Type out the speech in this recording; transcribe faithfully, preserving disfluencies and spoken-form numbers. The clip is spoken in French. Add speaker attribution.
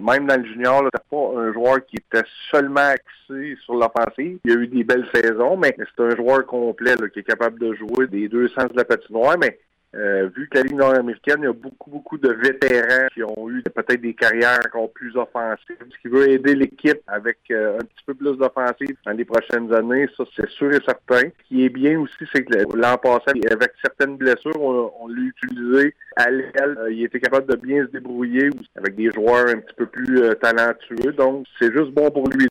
Speaker 1: même dans le junior, là, c'était pas un joueur qui était seulement axé sur l'offensive. Il y a eu des belles saisons, mais c'est un joueur complet là, qui est capable de jouer des deux sens de la patinoire, mais Euh, vu que la Ligue nord-américaine, il y a beaucoup, beaucoup de vétérans qui ont eu peut-être des carrières encore plus offensives. Ce qui veut aider l'équipe avec euh, un petit peu plus d'offensive dans les prochaines années, ça c'est sûr et certain. Ce qui est bien aussi, c'est que l'an passé, avec certaines blessures, on, on l'a utilisé à l'aile. Euh, il était capable de bien se débrouiller avec des joueurs un petit peu plus euh, talentueux. Donc, c'est juste bon pour lui.